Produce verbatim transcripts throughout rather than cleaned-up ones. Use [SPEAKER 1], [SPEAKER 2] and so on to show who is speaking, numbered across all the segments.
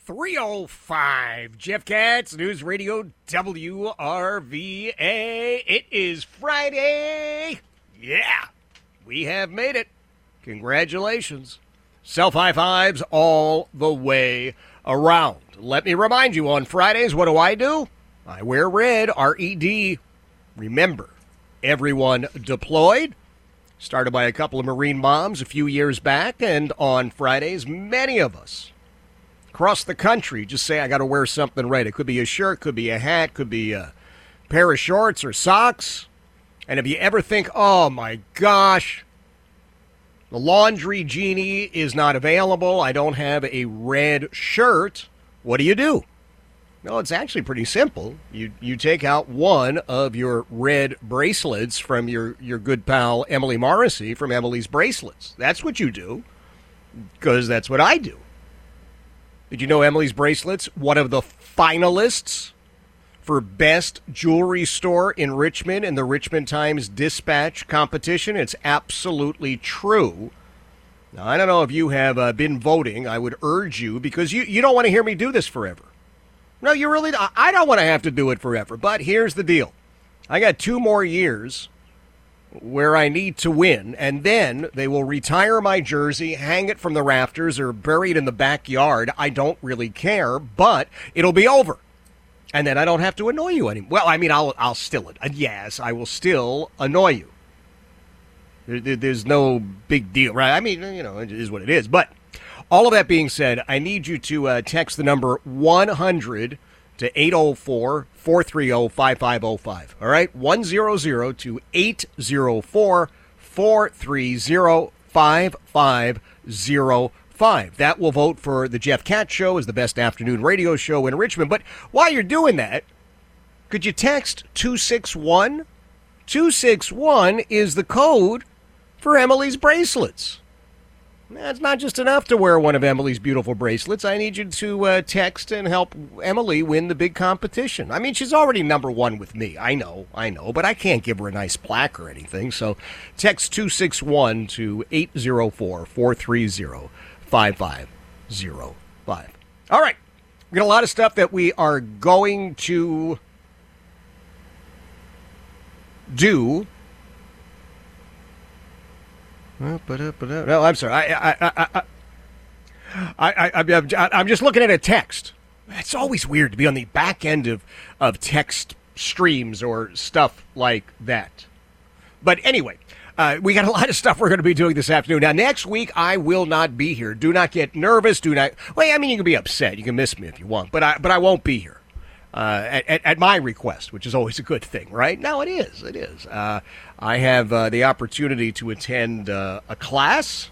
[SPEAKER 1] three oh five. Jeff Katz, News Radio W R V A. It is Friday. Yeah, we have made it. Congratulations. Self-high fives all the way around. Let me remind you, on Fridays, what do I do? I wear red, R E D. Remember, everyone deployed. Started by a couple of Marine moms a few years back, and on Fridays, many of us across the country just say, I got to wear something red. It could be a shirt, could be a hat, could be a pair of shorts or socks. And if you ever think, oh my gosh, the laundry genie is not available, I don't have a red shirt, what do you do? No, it's actually pretty simple. You you take out one of your red bracelets from your, your good pal Emily Morrissey from Emily's Bracelets. That's what you do, because that's what I do. Did you know Emily's Bracelets, one of the finalists for Best Jewelry Store in Richmond in the Richmond Times-Dispatch competition? It's absolutely true. Now, I don't know if you have uh, been voting. I would urge you, because you, you don't want to hear me do this forever. No, you really don't. I don't want to have to do it forever. But here's the deal. I got two more years where I need to win, and then they will retire my jersey, hang it from the rafters, or bury it in the backyard. I don't really care, but it'll be over. And then I don't have to annoy you anymore. Well, I mean, I'll I'll still, yes, I will still annoy you. There, there's no big deal, right? I mean, you know, it is what it is. But all of that being said, I need you to uh, text the number one hundred to eight oh four, four three oh, five five oh five. All right? one hundred to eight oh four, four three oh, five five oh five. That will vote for the Jeff Katz Show as the best afternoon radio show in Richmond. But while you're doing that, could you text two six one? two six one is the code for Emily's Bracelets. That's not just enough to wear one of Emily's beautiful bracelets. I need you to uh, text and help Emily win the big competition. I mean, she's already number one with me. I know, I know, but I can't give her a nice plaque or anything. So text two six one to eight oh four, four three oh, five five oh five. All right. We got a lot of stuff that we are going to do. No, I'm sorry. I, I, I, I, I, I, I, I'm just looking at a text. It's always weird to be on the back end of, of text streams or stuff like that. But anyway, uh, we got a lot of stuff we're going to be doing this afternoon. Now, next week, I will not be here. Do not get nervous. Do not. Well, I mean, you can be upset. You can miss me if you want, but I, but I won't be here. Uh, at, at, at my request, which is always a good thing, right? No, it is. It is. Uh, I have uh, the opportunity to attend uh, a class,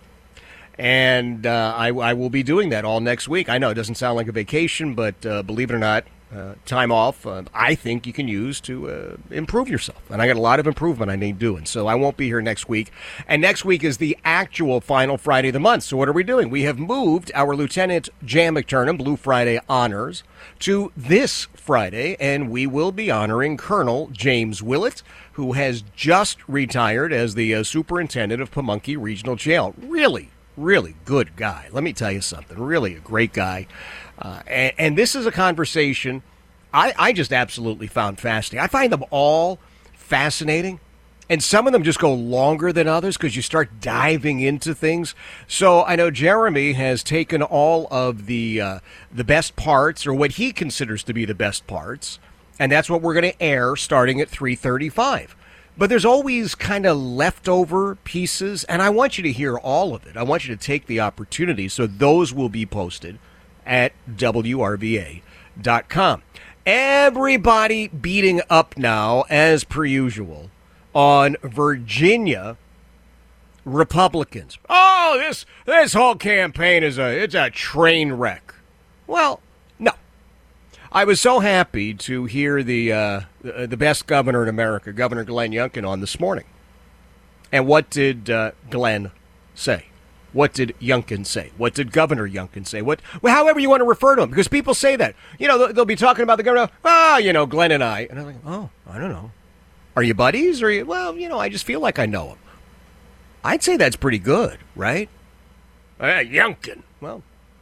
[SPEAKER 1] and uh, I, I will be doing that all next week. I know it doesn't sound like a vacation, but uh, believe it or not, uh, time off, uh, I think you can use to uh, improve yourself. And I got a lot of improvement I need doing, so I won't be here next week. And next week is the actual final Friday of the month. So what are we doing? We have moved our Lieutenant Jan McTurnan Blue Friday honors to this Friday, and we will be honoring Colonel James Willett, who has just retired as the uh, superintendent of Pamunkey Regional Jail. Really, really good guy. Let me tell you something. Really a great guy. Uh, and, and this is a conversation I, I just absolutely found fascinating. I find them all fascinating. And some of them just go longer than others because you start diving into things. So I know Jeremy has taken all of the uh, the best parts, or what he considers to be the best parts, and that's what we're going to air starting at three thirty-five. But there's always kind of leftover pieces, and I want you to hear all of it. I want you to take the opportunity, so those will be posted at W R V A dot com. Everybody beating up now, as per usual, on Virginia Republicans. Oh, this this whole campaign is a it's a train wreck. Well, no. I was so happy to hear the uh, the best governor in America, Governor Glenn Youngkin, on this morning. And what did uh, Glenn say? What did Youngkin say? What did Governor Youngkin say? What, well, however you want to refer to him, because people say that. You know, they'll, they'll be talking about the governor. Ah, oh, you know, Glenn and I. And I'm like, oh, I don't know. Are you buddies? Or are you, well, you know, I just feel like I know him. I'd say that's pretty good, right? Uh, Youngkin. Well,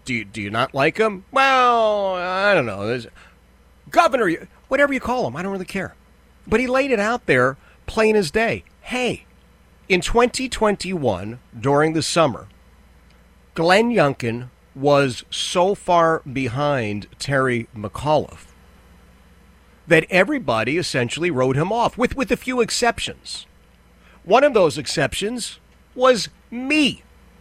[SPEAKER 1] Do you, do you not like him? Well, I don't know. There's, governor, whatever you call him, I don't really care. But he laid it out there plain as day. Hey, in twenty twenty-one, during the summer, Glenn Youngkin was so far behind Terry McAuliffe that everybody essentially wrote him off, with, with a few exceptions. One of those exceptions was me.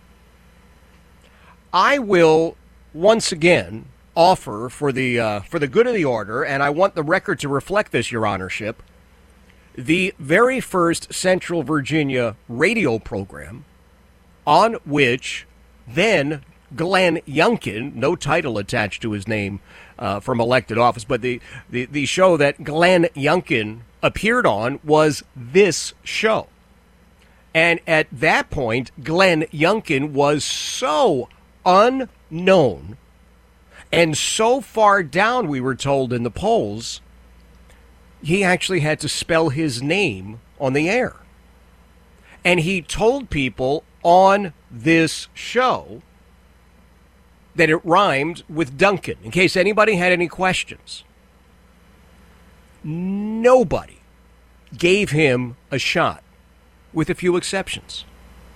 [SPEAKER 1] I will once again offer, for the uh, for the good of the order, and I want the record to reflect this, Your Honorship, the very first Central Virginia radio program on which then Glenn Youngkin, no title attached to his name uh, from elected office, but the, the, the show that Glenn Youngkin appeared on was this show. And at that point, Glenn Youngkin was so unknown and so far down, we were told in the polls, he actually had to spell his name on the air. And he told people on this show that it rhymed with Duncan, in case anybody had any questions. Nobody gave him a shot, with a few exceptions.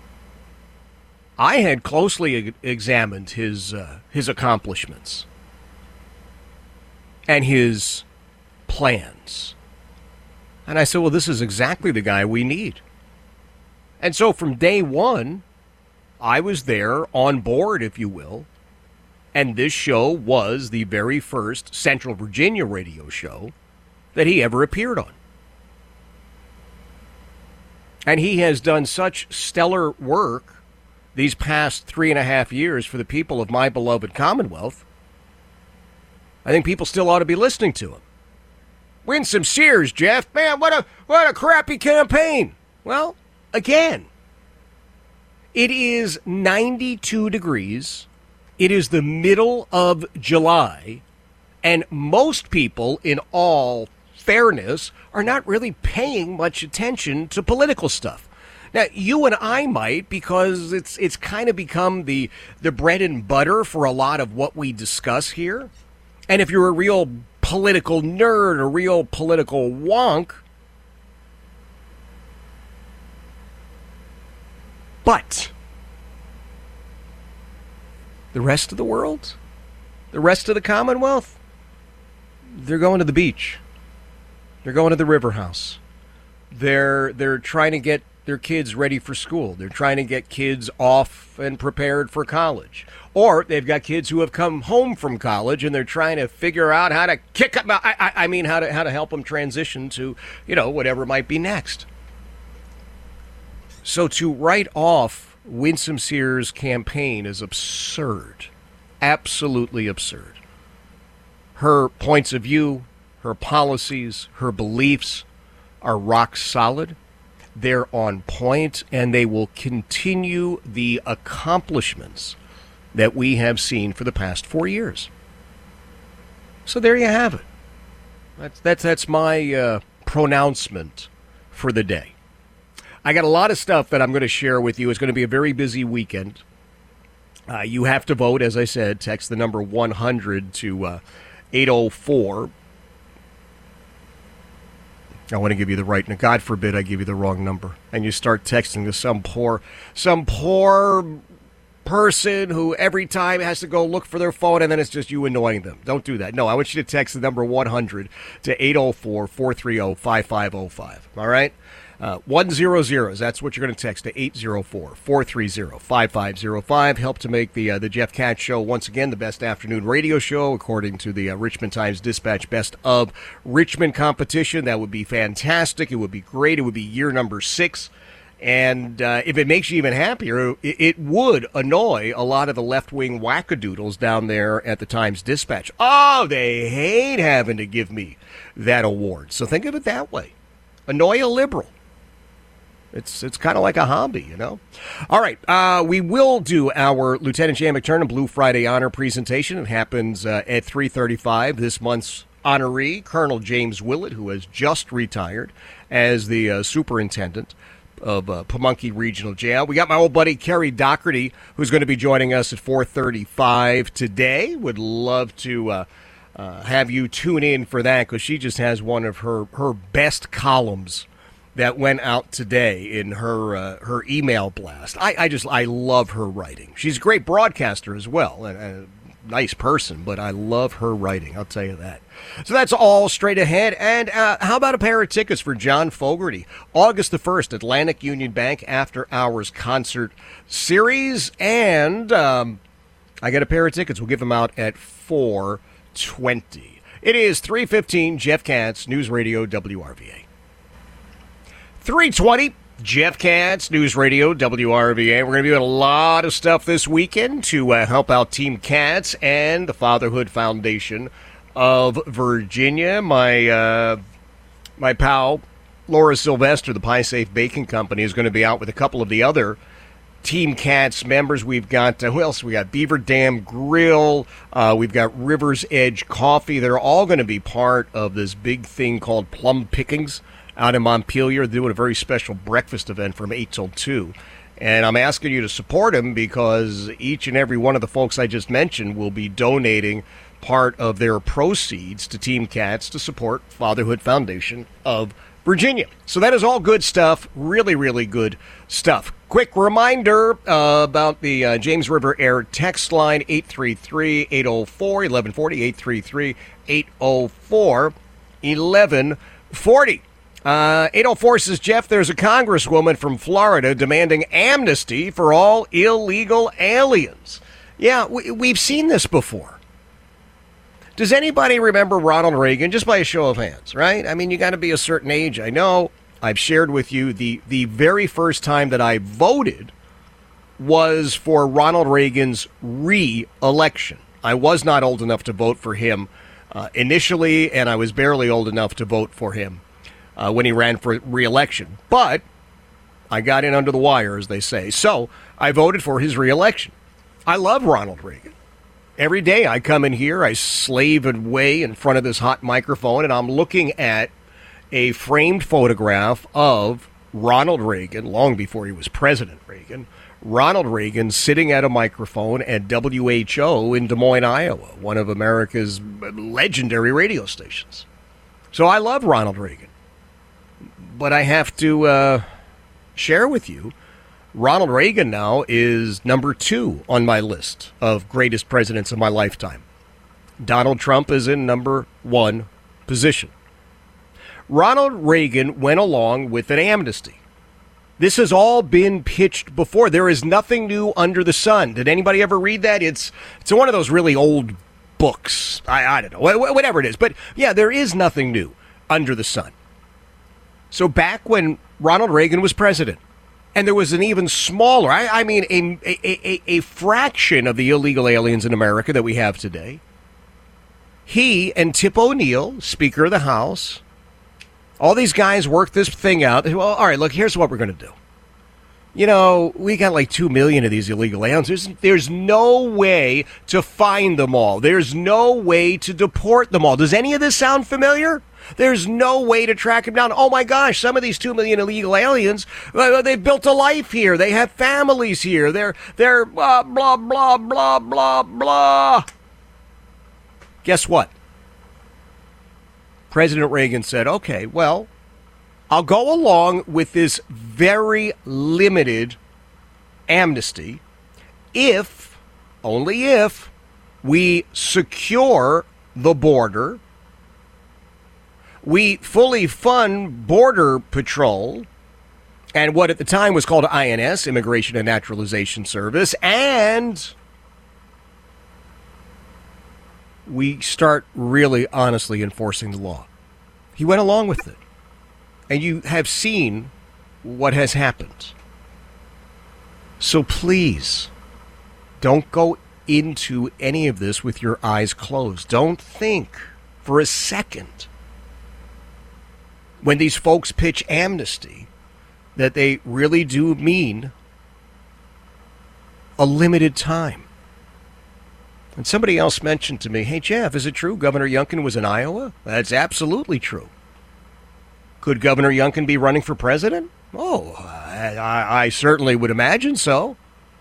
[SPEAKER 1] I had closely examined his uh, his accomplishments and his plans. And I said, well, this is exactly the guy we need. And so from day one, I was there on board, if you will, and this show was the very first Central Virginia radio show that he ever appeared on. And he has done such stellar work these past three and a half years for the people of my beloved Commonwealth, I think people still ought to be listening to him. Win some Sears, Jeff. Man, what a what a crappy campaign. Well, again, it is ninety-two degrees. It is the middle of July, and most people, in all fairness, are not really paying much attention to political stuff. Now, you and I might, because it's it's kind of become the the bread and butter for a lot of what we discuss here. And if you're a real political nerd, a real political wonk, but the rest of the world, the rest of the Commonwealth, they're going to the beach. They're going to the river house. They're they're trying to get their kids ready for school. They're trying to get kids off and prepared for college. Or they've got kids who have come home from college and they're trying to figure out how to kick up. I, I, I mean, how to how to help them transition to, you know, whatever might be next. So to write off Winsome Sears' campaign is absurd. Absolutely absurd. Her points of view, her policies, her beliefs are rock solid. They're on point, and they will continue the accomplishments that we have seen for the past four years. So there you have it. That's that's that's my uh, pronouncement for the day. I got a lot of stuff that I'm going to share with you. It's going to be a very busy weekend. Uh, you have to vote, as I said. Text the number one hundred to uh, eight oh four. I want to give you the right, and God forbid I give you the wrong number, and you start texting to some poor, some poor person who every time has to go look for their phone, and then it's just you annoying them. Don't do that. No, I want you to text the number one hundred to eight oh four, four three oh, five five oh five. All right? Uh, one hundred, that's what you're going to text to eight oh four, four three oh, five five oh five. Help to make the uh, the Jeff Katz Show, once again, the best afternoon radio show, according to the uh, Richmond Times-Dispatch Best of Richmond competition. That would be fantastic. It would be great. It would be year number six. And uh, if it makes you even happier, it, it would annoy a lot of the left-wing wackadoodles down there at the Times-Dispatch. Oh, they hate having to give me that award. So think of it that way. Annoy a liberal. It's it's kind of like a hobby, you know. All right, uh, we will do our Lieutenant Jan McTurnan Blue Friday Honor presentation. It happens uh, at three thirty-five. This month's honoree, Colonel James Willett, who has just retired as the uh, superintendent. of uh, Pamunkey Regional Jail. We got my old buddy Kerry Doherty, who's going to be joining us at four thirty-five today. Would love to uh, uh, have you tune in for that, because she just has one of her, her best columns that went out today in her uh, her email blast. I, I just I love her writing. She's a great broadcaster as well, and a nice person, but I love her writing, I'll tell you that. So that's all straight ahead. And uh, how about a pair of tickets for John Fogerty? August the first, Atlantic Union Bank After Hours Concert Series. And um, I got a pair of tickets. We'll give them out at four twenty. It is three fifteen, Jeff Katz, News Radio W R V A. three twenty, Jeff Katz, News Radio W R V A. We're going to be doing a lot of stuff this weekend to uh, help out Team Katz and the Fatherhood Foundation of Virginia. My uh, my pal, Laura Sylvester, the Pie Safe Baking Company, is going to be out with a couple of the other Team Katz members. We've got, uh, who else? We got Beaver Dam Grill. Uh, we've got River's Edge Coffee. They're all going to be part of this big thing called Plum Pickings out in Montpelier. They're doing a very special breakfast event from eight till two. And I'm asking you to support them because each and every one of the folks I just mentioned will be donating part of their proceeds to Team Katz to support Fatherhood Foundation of Virginia. So that is all good stuff. Really, really good stuff. Quick reminder uh, about the uh, James River Air text line, eight three three, eight oh four, eleven forty, eight three three, eight oh four, eleven forty. Uh, eight oh four says, Jeff, there's a congresswoman from Florida demanding amnesty for all illegal aliens. Yeah, we, we've seen this before. Does anybody remember Ronald Reagan? Just by a show of hands, right? I mean, you got to be a certain age. I know I've shared with you the, the very first time that I voted was for Ronald Reagan's re-election. I was not old enough to vote for him uh, initially, and I was barely old enough to vote for him Uh, when he ran for re-election. But I got in under the wire, as they say. So I voted for his re-election. I love Ronald Reagan. Every day I come in here, I slave away in front of this hot microphone, and I'm looking at a framed photograph of Ronald Reagan, long before he was President Reagan, Ronald Reagan sitting at a microphone at W H O in Des Moines, Iowa, one of America's legendary radio stations. So I love Ronald Reagan. But I have to uh, share with you, Ronald Reagan now is number two on my list of greatest presidents of my lifetime. Donald Trump is in number one position. Ronald Reagan went along with an amnesty. This has all been pitched before. There is nothing new under the sun. Did anybody ever read that? It's it's one of those really old books. I, I don't know, whatever it is. But yeah, there is nothing new under the sun. So back when Ronald Reagan was president, and there was an even smaller, I, I mean, a, a, a, a fraction of the illegal aliens in America that we have today, he and Tip O'Neill, Speaker of the House, all these guys worked this thing out. Well, all right, look, here's what we're going to do. You know, we got like two million of these illegal aliens. There's, there's no way to find them all. There's no way to deport them all. Does any of this sound familiar? There's no way to track them down. Oh, my gosh, some of these two million illegal aliens, uh, they've built a life here. They have families here. They're, they're uh, blah, blah, blah, blah, blah. Guess what? President Reagan said, okay, well, I'll go along with this very limited amnesty if, only if, we secure the border, we fully fund Border Patrol and what at the time was called I N S, Immigration and Naturalization Service, and we start really honestly enforcing the law. He went along with it. And you have seen what has happened. So please, don't go into any of this with your eyes closed. Don't think for a second, when these folks pitch amnesty, that they really do mean a limited time. And somebody else mentioned to me, hey, Jeff, is it true Governor Youngkin was in Iowa? That's absolutely true. Could Governor Youngkin be running for president? Oh, I, I, I certainly would imagine so.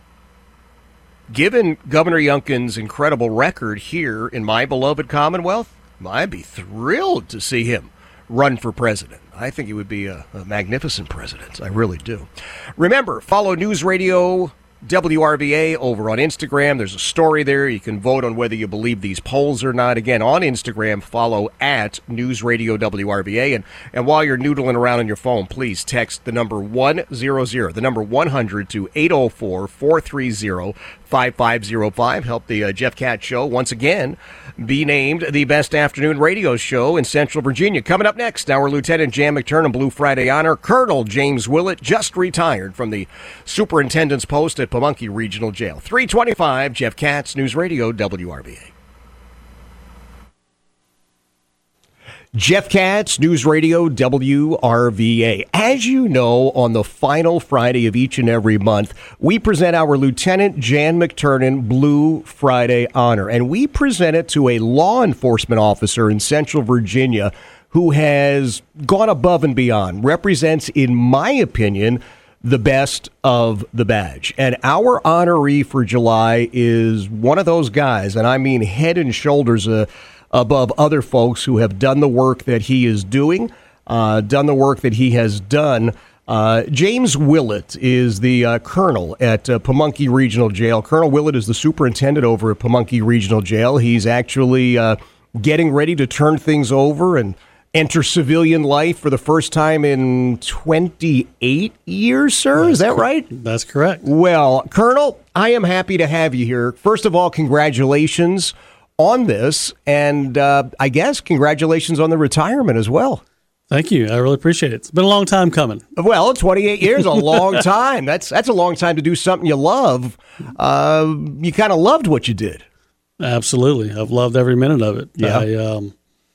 [SPEAKER 1] Given Governor Youngkin's incredible record here in my beloved Commonwealth, I'd be thrilled to see him run for president. I think he would be a, a magnificent president. I really do. Remember, follow News Radio W R V A over on Instagram. There's a story there. You can vote on whether you believe these polls or not. Again, on Instagram, follow at News Radio W R V A. And, and while you're noodling around on your phone, please text the number one hundred, the number one hundred to eight oh four, four three zero, five five oh five. Help the uh, Jeff Katz Show once again be named the best afternoon radio show in Central Virginia. Coming up next, our Lieutenant Jan McTurnan Blue Friday Honor. Colonel James Willett just retired from the superintendent's post at Pamunkey Regional Jail. three twenty-five, Jeff Katz, News Radio W R V A. Jeff Katz, News Radio W R V A. As you know, on the final Friday of each and every month, we present our Lieutenant Jan McTurnan Blue Friday Honor, and we present it to a law enforcement officer in Central Virginia who has gone above and beyond, represents, in my opinion, the best of the badge. And our honoree for July is one of those guys, and I mean head and shoulders uh, above other folks who have done the work that he is doing, uh, done the work that he has done. Uh, James Willett is the uh, colonel at uh, Pamunkey Regional Jail. Colonel Willett is the superintendent over at Pamunkey Regional Jail. He's actually uh, getting ready to turn things over and enter civilian life for the first time in twenty-eight years, sir. That's is that right?
[SPEAKER 2] That's correct.
[SPEAKER 1] Well, Colonel, I am happy to have you here. First of all, congratulations on this, and uh, I guess congratulations on the retirement as well.
[SPEAKER 2] Thank you. I really appreciate it. It's been a long time coming.
[SPEAKER 1] Well, twenty-eight years, a long time. That's that's a long time to do something you love. Uh, you kind of loved what you did.
[SPEAKER 2] Absolutely. I've loved every minute of it.
[SPEAKER 1] Yeah.
[SPEAKER 2] I um,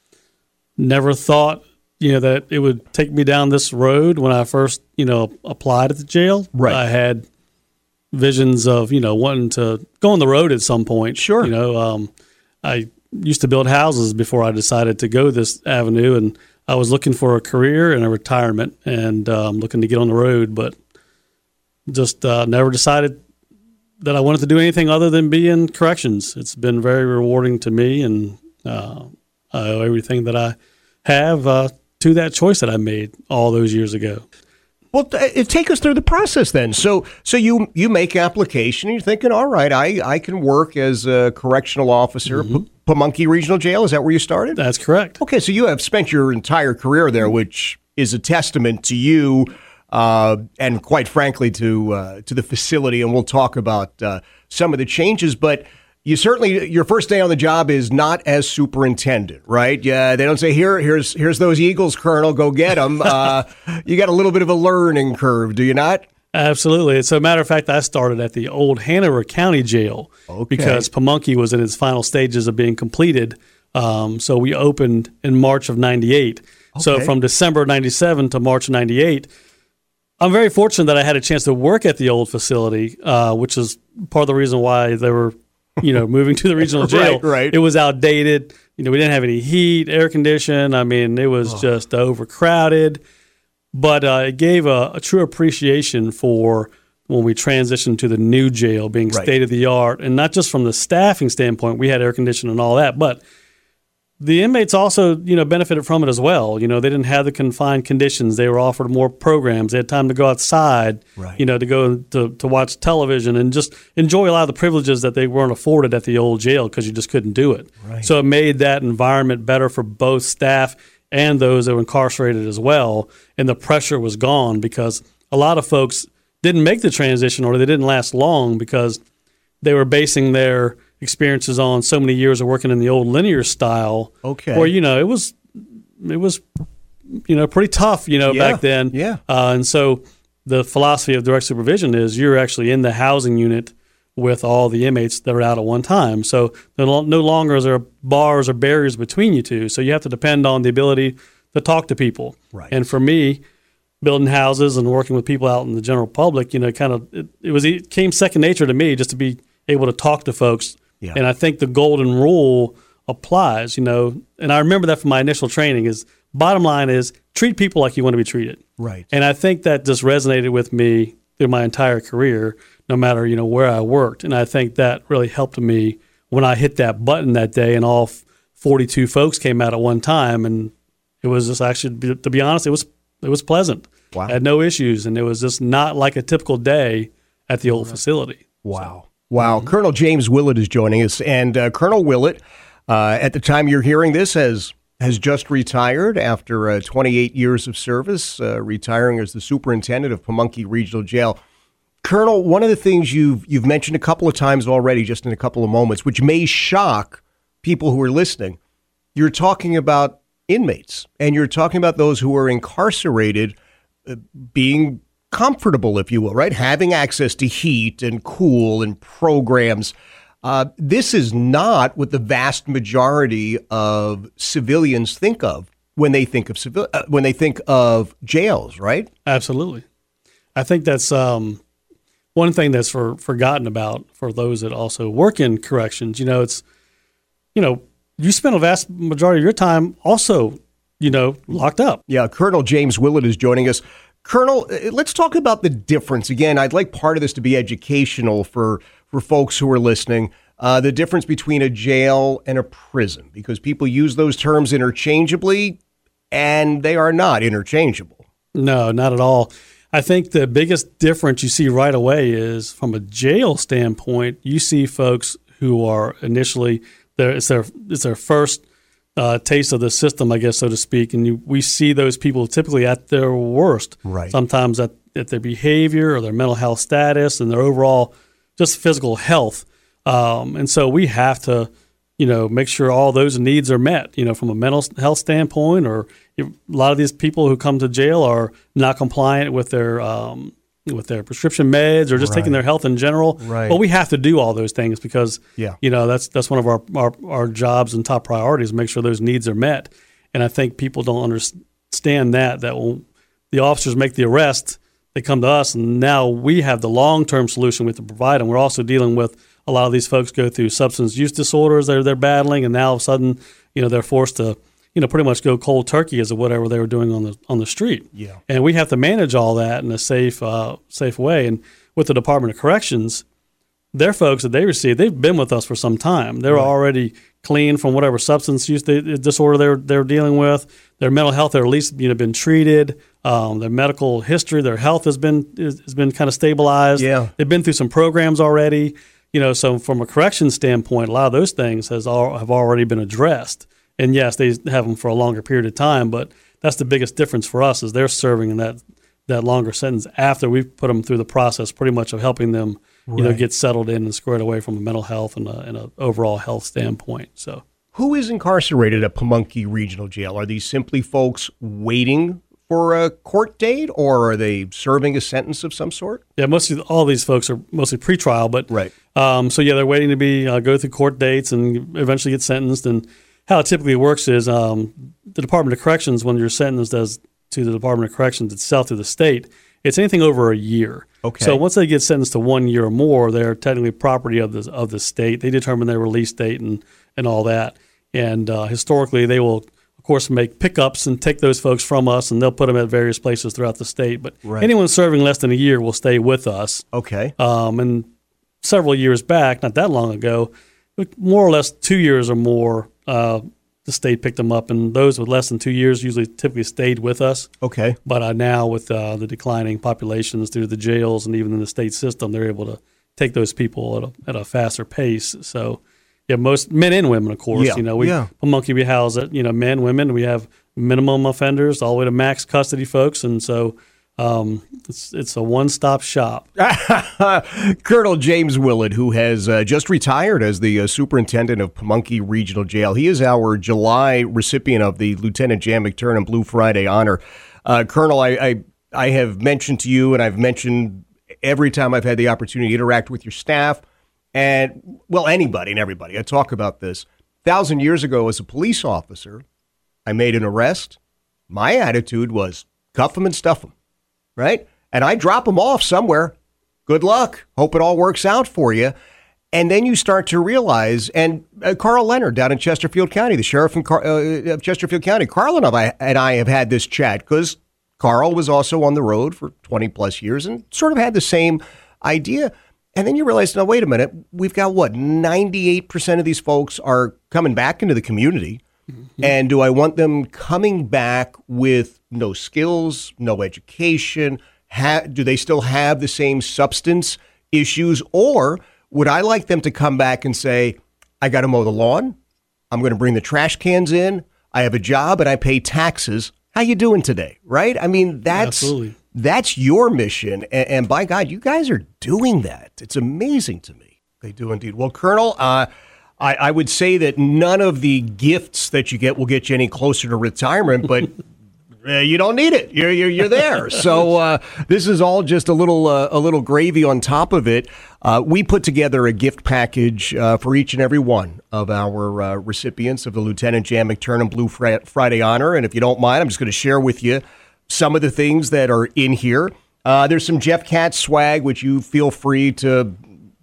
[SPEAKER 2] never thought, you know, that it would take me down this road when I first, you know, applied at the jail.
[SPEAKER 1] Right.
[SPEAKER 2] I had visions of, you know, wanting to go on the road at some point.
[SPEAKER 1] Sure.
[SPEAKER 2] You know, um, I used to build houses before I decided to go this avenue, and I was looking for a career and a retirement and um, looking to get on the road, but just uh, never decided that I wanted to do anything other than be in corrections. It's been very rewarding to me, and uh, I owe everything that I have uh, to that choice that I made all those years ago.
[SPEAKER 1] Well, th- take us through the process then. So so you you make application, and you're thinking, all right, I, I can work as a correctional officer mm-hmm. at P- Pamunkey Regional Jail. Is that where you started?
[SPEAKER 2] That's correct.
[SPEAKER 1] Okay, so you have spent your entire career there, which is a testament to you uh, and, quite frankly, to uh, to the facility. And we'll talk about uh, some of the changes, but you certainly, your first day on the job is not as superintendent, right? Yeah, they don't say, here, here's here's those Eagles, Colonel, go get them. Uh, you got a little bit of a learning curve, do you not?
[SPEAKER 2] Absolutely. As a matter of fact, I started at the old Hanover County Jail
[SPEAKER 1] okay.
[SPEAKER 2] because Pamunkey was in its final stages of being completed. Um, so we opened in March of ninety-eight. Okay. So from December of ninety-seven to March of ninety-eight, I'm very fortunate that I had a chance to work at the old facility, uh, which is part of the reason why they were you know, moving to the regional jail.
[SPEAKER 1] right, right.
[SPEAKER 2] It was outdated. You know, we didn't have any heat, air condition. I mean, it was oh. just overcrowded. But uh, it gave a, a true appreciation for when we transitioned to the new jail being
[SPEAKER 1] right.
[SPEAKER 2] state-of-the-art. And not just from the staffing standpoint, we had air conditioning and all that, but the inmates also, you know, benefited from it as well. You know, they didn't have the confined conditions. They were offered more programs. They had time to go outside,
[SPEAKER 1] right.
[SPEAKER 2] you know, to go to, to watch television and just enjoy a lot of the privileges that they weren't afforded at the old jail because you just couldn't do it.
[SPEAKER 1] Right.
[SPEAKER 2] So it made that environment better for both staff and those that were incarcerated as well. And the pressure was gone because a lot of folks didn't make the transition or they didn't last long because they were basing their experiences on so many years of working in the old linear style.
[SPEAKER 1] Okay.
[SPEAKER 2] Where, you know, it was, it was, you know, pretty tough, you know,
[SPEAKER 1] yeah.
[SPEAKER 2] back then.
[SPEAKER 1] Yeah.
[SPEAKER 2] Uh, and so the philosophy of direct supervision is you're actually in the housing unit with all the inmates that are out at one time. So no longer is there bars or barriers between you two. So you have to depend on the ability to talk to people.
[SPEAKER 1] Right.
[SPEAKER 2] And for me, building houses and working with people out in the general public, you know, kind of, it, it was, it came second nature to me just to be able to talk to folks.
[SPEAKER 1] Yeah.
[SPEAKER 2] And I think the golden rule applies, you know, and I remember that from my initial training is bottom line is treat people like you want to be treated.
[SPEAKER 1] Right.
[SPEAKER 2] And I think that just resonated with me through my entire career, no matter, you know, where I worked. And I think that really helped me when I hit that button that day and all forty-two folks came out at one time. And it was just actually, to be honest, it was it was pleasant.
[SPEAKER 1] Wow.
[SPEAKER 2] I had no issues. And it was just not like a typical day at the old facility.
[SPEAKER 1] Wow. So, wow. Mm-hmm. Colonel James Willett is joining us. And uh, Colonel Willett, uh, at the time you're hearing this, has has just retired after uh, twenty-eight years of service, uh, retiring as the superintendent of Pamunkey Regional Jail. Colonel, one of the things you've you've mentioned a couple of times already, just in a couple of moments, which may shock people who are listening, you're talking about inmates, and you're talking about those who are incarcerated uh, being comfortable, if you will, right? Having access to heat and cool and programs. Uh, this is not what the vast majority of civilians think of when they think of civil uh, when they think of jails, right?
[SPEAKER 2] Absolutely. I think that's um, one thing that's for, forgotten about for those that also work in corrections. You know, it's, you know, you spend a vast majority of your time also, you know, locked up.
[SPEAKER 1] Yeah, Colonel James Willett is joining us. Colonel, let's talk about the difference. Again, I'd like part of this to be educational for, for folks who are listening. Uh, the difference between a jail and a prison, because people use those terms interchangeably, and they are not interchangeable.
[SPEAKER 2] No, not at all. I think the biggest difference you see right away is from a jail standpoint, you see folks who are initially, there, it's their it's their first uh, taste of the system, I guess, so to speak, and you, we see those people typically at their worst.
[SPEAKER 1] Right.
[SPEAKER 2] Sometimes at, at their behavior or their mental health status and their overall just physical health. Um, and so we have to, you know, make sure all those needs are met, you know, from a mental health standpoint, or a lot of these people who come to jail are not compliant with their um, with their prescription meds or just
[SPEAKER 1] right.
[SPEAKER 2] taking their health in general.
[SPEAKER 1] Right.
[SPEAKER 2] But we have to do all those things because,
[SPEAKER 1] yeah.
[SPEAKER 2] you know, that's that's one of our, our, our jobs and top priorities, make sure those needs are met. And I think people don't understand that, that when the officers make the arrest, they come to us, and now we have the long-term solution we have to provide them. We're also dealing with a lot of these folks go through substance use disorders they're, they're battling, and now all of a sudden, you know, they're forced to, you know, pretty much go cold turkey as of whatever they were doing on the on the street.
[SPEAKER 1] Yeah.
[SPEAKER 2] And we have to manage all that in a safe uh, safe way. And with the Department of Corrections, their folks that they receive, they've been with us for some time. They're right. already clean from whatever substance use they, disorder they're they're dealing with. Their mental health, they're at least you know been treated. Um, their medical history, their health has been has been kind of stabilized.
[SPEAKER 1] Yeah.
[SPEAKER 2] They've been through some programs already. You know, so from a corrections standpoint, a lot of those things has all, have already been addressed. And yes, they have them for a longer period of time, but that's the biggest difference for us is they're serving in that that longer sentence after we've put them through the process, pretty much of helping them, you
[SPEAKER 1] right.
[SPEAKER 2] know, get settled in and squared away from a mental health and a, and a overall health standpoint. So,
[SPEAKER 1] who is incarcerated at Pamunkey Regional Jail? Are these simply folks waiting for a court date, or are they serving a sentence of some sort?
[SPEAKER 2] Yeah, mostly all these folks are mostly pretrial, but
[SPEAKER 1] right.
[SPEAKER 2] Um, so yeah, they're waiting to be uh, go through court dates and eventually get sentenced. And how it typically works is um, the Department of Corrections, when you're sentenced as to the Department of Corrections itself through the state, it's anything over a year.
[SPEAKER 1] Okay.
[SPEAKER 2] So once they get sentenced to one year or more, they're technically property of the of the state. They determine their release date and and all that. And uh, historically, they will, of course, make pickups and take those folks from us, and they'll put them at various places throughout the state. But
[SPEAKER 1] right.
[SPEAKER 2] anyone serving less than a year will stay with us.
[SPEAKER 1] Okay.
[SPEAKER 2] Um, and several years back, not that long ago, more or less two years or more, uh, the state picked them up, and those with less than two years usually typically stayed with us.
[SPEAKER 1] Okay.
[SPEAKER 2] But uh, now with uh, the declining populations through the jails and even in the state system, they're able to take those people at a, at a faster pace. So, yeah, most men and women, of course.
[SPEAKER 1] Yeah.
[SPEAKER 2] You know, we
[SPEAKER 1] yeah.
[SPEAKER 2] Pamunkey, we house it, you know, men, women. We have minimum offenders all the way to max custody folks, and so Um, it's it's a one-stop shop.
[SPEAKER 1] Colonel James Willett, who has uh, just retired as the uh, superintendent of Pamunkey Regional Jail. He is our July recipient of the Lieutenant Jan McTurnan Blue Friday honor. Uh, Colonel, I, I I have mentioned to you, and I've mentioned every time I've had the opportunity to interact with your staff, and, well, anybody and everybody. I talk about this. A thousand years ago, as a police officer, I made an arrest. My attitude was cuff them and stuff them. Right? And I drop them off somewhere. Good luck. Hope it all works out for you. And then you start to realize, and uh, Carl Leonard down in Chesterfield County, the sheriff in Car- uh, of Chesterfield County, Carl and I, and I have had this chat because Carl was also on the road for twenty plus years and sort of had the same idea. And then you realize, no, wait a minute, we've got what, ninety-eight percent of these folks are coming back into the community. Mm-hmm. And do I want them coming back with no skills, no education? Ha- do they still have the same substance issues? Or would I like them to come back and say, I got to mow the lawn. I'm going to bring the trash cans in. I have a job and I pay taxes. How you doing today? Right? I mean, that's
[SPEAKER 2] Absolutely.
[SPEAKER 1] that's your mission. And, and by God, you guys are doing that. It's amazing to me. They do indeed. Well, Colonel, uh, I, I would say that none of the gifts that you get will get you any closer to retirement, but uh, you don't need it. You're you're, you're there. So uh, this is all just a little uh, a little gravy on top of it. Uh, we put together a gift package uh, for each and every one of our uh, recipients of the Lieutenant Jan McTurnan Blue Friday Honor. And if you don't mind, I'm just going to share with you some of the things that are in here. Uh, there's some Jeff Katz swag, which you feel free to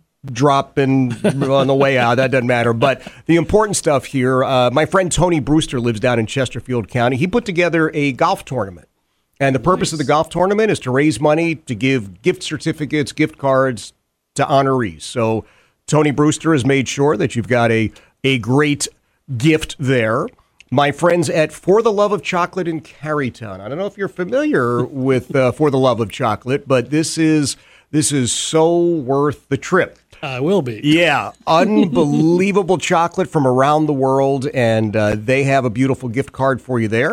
[SPEAKER 1] drop in on the way out. That doesn't matter. But the important stuff here, uh, my friend Tony Brewster lives down in Chesterfield County. He put together a golf tournament. And the purpose nice. of the golf tournament is to raise money to give gift certificates, gift cards to honorees. So Tony Brewster has made sure that you've got a, a great gift there. My friends at For the Love of Chocolate in Carytown. I don't know if you're familiar with uh, For the Love of Chocolate, but this is this is so worth the trip.
[SPEAKER 2] I will be.
[SPEAKER 1] Yeah, unbelievable chocolate from around the world, and uh, they have a beautiful gift card for you there.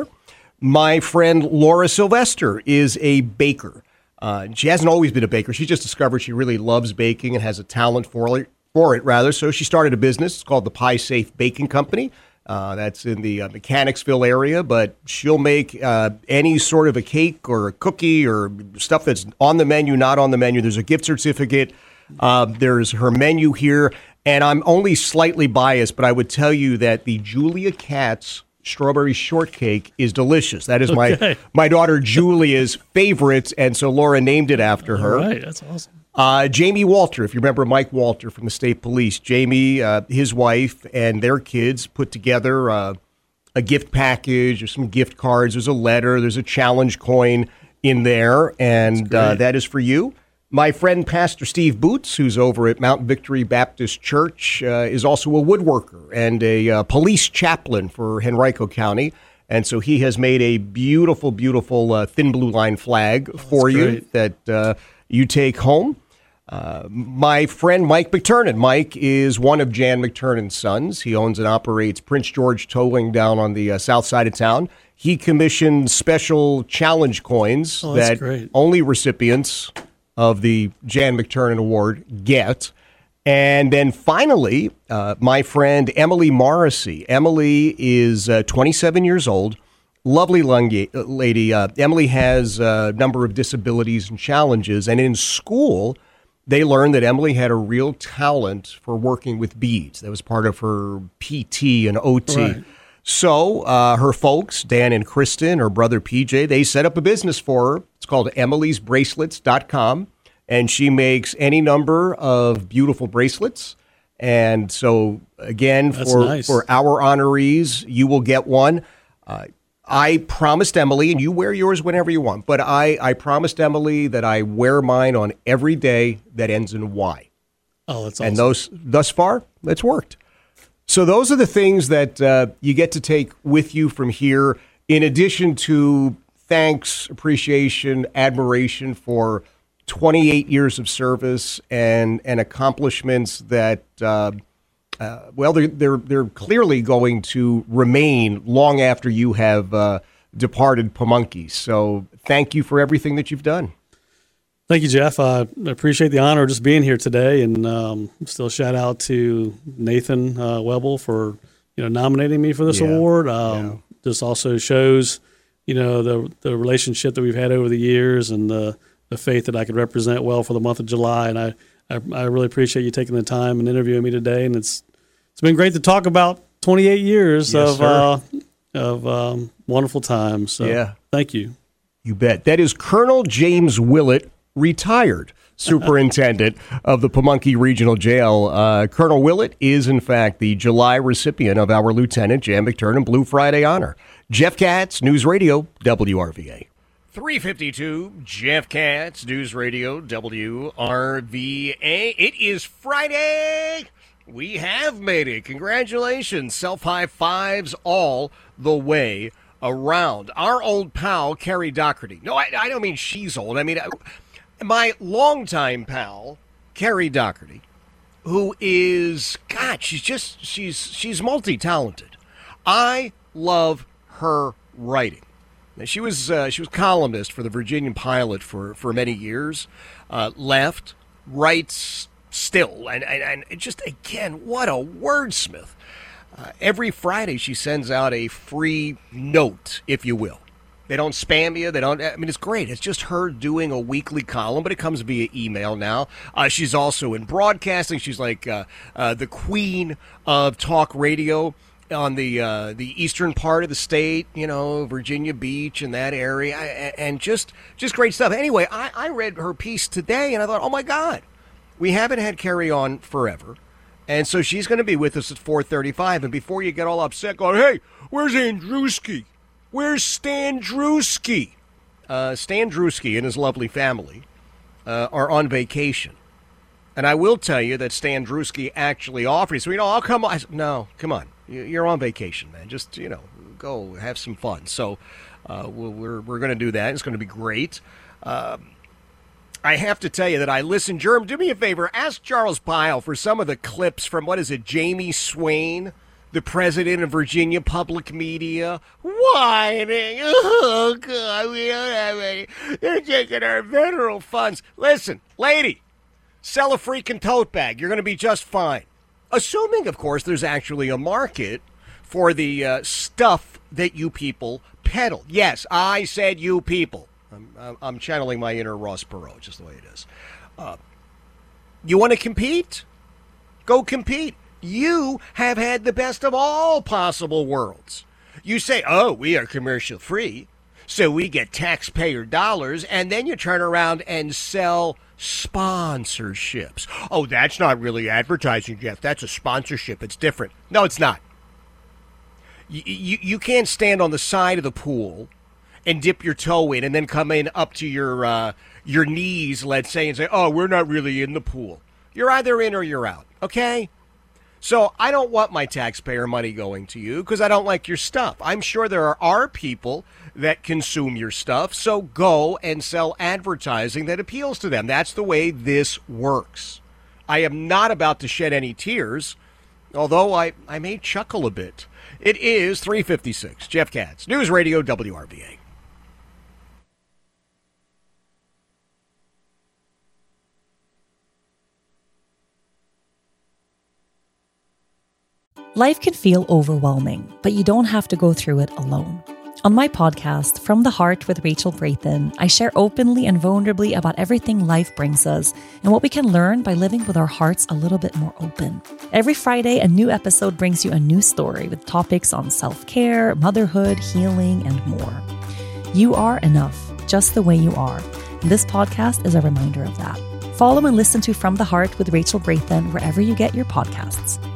[SPEAKER 1] My friend Laura Sylvester is a baker. Uh, she hasn't always been a baker. She just discovered she really loves baking and has a talent for it, for it rather. So she started a business. It's called the Pie Safe Baking Company. Uh, that's in the uh, Mechanicsville area, but she'll make uh, any sort of a cake or a cookie or stuff that's on the menu, not on the menu. There's a gift certificate. Uh, there's her menu here, and I'm only slightly biased, but I would tell you that the Julia Katz strawberry shortcake is delicious. That is my okay. my daughter Julia's favorite, and so Laura named it after her.
[SPEAKER 2] All right, that's awesome.
[SPEAKER 1] Uh, Jamie Walter, if you remember Mike Walter from the state police, Jamie, uh, his wife, and their kids put together uh, a gift package or some gift cards. There's a letter. There's a challenge coin in there, and uh, that is for you. My friend Pastor Steve Boots, who's over at Mount Victory Baptist Church, uh, is also a woodworker and a uh, police chaplain for Henrico County. And so he has made a beautiful, beautiful uh, thin blue line flag oh, for you great. that uh, you take home. Uh, my friend Mike McTurnan. Mike is one of Jan McTurnan's sons. He owns and operates Prince George Towing down on the uh, south side of town. He commissioned special challenge coins
[SPEAKER 2] oh,
[SPEAKER 1] that
[SPEAKER 2] great.
[SPEAKER 1] only recipients of the Jan McTurnan Award get. And then finally, uh, my friend Emily Morrissey. Emily is uh, twenty-seven years old. Lovely lady. Uh, Emily has a number of disabilities and challenges. And in school, they learned that Emily had a real talent for working with beads. That was part of her P T and O T. Right. So uh, her folks, Dan and Kristen, her brother P J, they set up a business for her. It's called Emily's Bracelets dot com, and she makes any number of beautiful bracelets. And so, again,
[SPEAKER 2] That's
[SPEAKER 1] for,
[SPEAKER 2] nice.
[SPEAKER 1] for our honorees, you will get one. Uh, I promised Emily, and you wear yours whenever you want, but I, I promised Emily that I wear mine on every day that ends in Y.
[SPEAKER 2] Oh, that's awesome.
[SPEAKER 1] And those, thus far, it's worked. So those are the things that uh, you get to take with you from here, in addition to thanks, appreciation, admiration for twenty-eight years of service and, and accomplishments that, uh, uh, well, they're, they're, they're clearly going to remain long after you have uh, departed Pamunkey. So thank you for everything that you've done.
[SPEAKER 2] Thank you, Jeff. I appreciate the honor of just being here today, and um, still shout out to Nathan uh, Webble for you know nominating me for this yeah. award. Um, yeah. This also shows you know the the relationship that we've had over the years and the the faith that I could represent well for the month of July. And I, I I really appreciate you taking the time and interviewing me today. And it's it's been great to talk about twenty-eight years yes, of uh, of um, wonderful times. So
[SPEAKER 1] yeah.
[SPEAKER 2] thank you.
[SPEAKER 1] You bet. That is Colonel James Willett, retired. superintendent of the Pamunkey Regional Jail. Uh, Colonel Willett is, in fact, the July recipient of our Lieutenant Jan McTurnan Blue Friday honor. Jeff Katz, News Radio, W R V A. three fifty-two, Jeff Katz, News Radio, W R V A. It is Friday. We have made it. Congratulations. Self-high fives all the way around. Our old pal, Carrie Doherty. No, I, I don't mean she's old. I mean, I, my longtime pal, Carrie Doherty, who is, God, she's just, she's, she's multi-talented. I love her writing. Now, she was, uh, she was columnist for the Virginian Pilot for, for many years, uh, left, writes still, and, and, and just, again, what a wordsmith. Uh, every Friday she sends out a free note, if you will. They don't spam you. They don't. I mean, it's great. It's just her doing a weekly column, but it comes via email now. Uh, she's also in broadcasting. She's like uh, uh, the queen of talk radio on the uh, the eastern part of the state. You know, Virginia Beach and that area, and just just great stuff. Anyway, I, I read her piece today, and I thought, oh my God, we haven't had Carrie on forever, and so she's going to be with us at four thirty-five. And before you get all upset, going, hey, where's Andrewski? Where's Stan Drewski? Uh, Stan Drewski and his lovely family uh, are on vacation. And I will tell you that Stan Drewski actually offered, so, you know, I'll come on. I said, no, come on. You're on vacation, man. Just, you know, go have some fun. So uh, we're, we're going to do that. It's going to be great. Um, I have to tell you that I listened. Jerm, do me a favor. Ask Charles Pyle for some of the clips from, what is it, Jamie Swain, the president of Virginia Public Media, whining, oh, God, we don't have any. They're taking our federal funds. Listen, lady, sell a freaking tote bag. You're going to be just fine. Assuming, of course, there's actually a market for the uh, stuff that you people peddle. Yes, I said you people. I'm, I'm channeling my inner Ross Perot, just the way it is. Uh, you want to compete? Go compete. You have had the best of all possible worlds. You say, oh, we are commercial free, so we get taxpayer dollars, and then you turn around and sell sponsorships. Oh, that's not really advertising, Jeff. That's a sponsorship. It's different. No, it's not. You, you, you can't stand on the side of the pool and dip your toe in and then come in up to your uh, your knees, let's say, and say, oh, we're not really in the pool. You're either in or you're out, okay? So I don't want my taxpayer money going to you because I don't like your stuff. I'm sure there are, are people that consume your stuff, so go and sell advertising that appeals to them. That's the way this works. I am not about to shed any tears, although I, I may chuckle a bit. It is three fifty-six. Jeff Katz, News Radio W R V A.
[SPEAKER 3] Life can feel overwhelming, but you don't have to go through it alone. On my podcast, From the Heart with Rachel Brathen, I share openly and vulnerably about everything life brings us and what we can learn by living with our hearts a little bit more open. Every Friday, a new episode brings you a new story with topics on self-care, motherhood, healing, and more. You are enough, just the way you are. And this podcast is a reminder of that. Follow and listen to From the Heart with Rachel Brathen wherever you get your podcasts.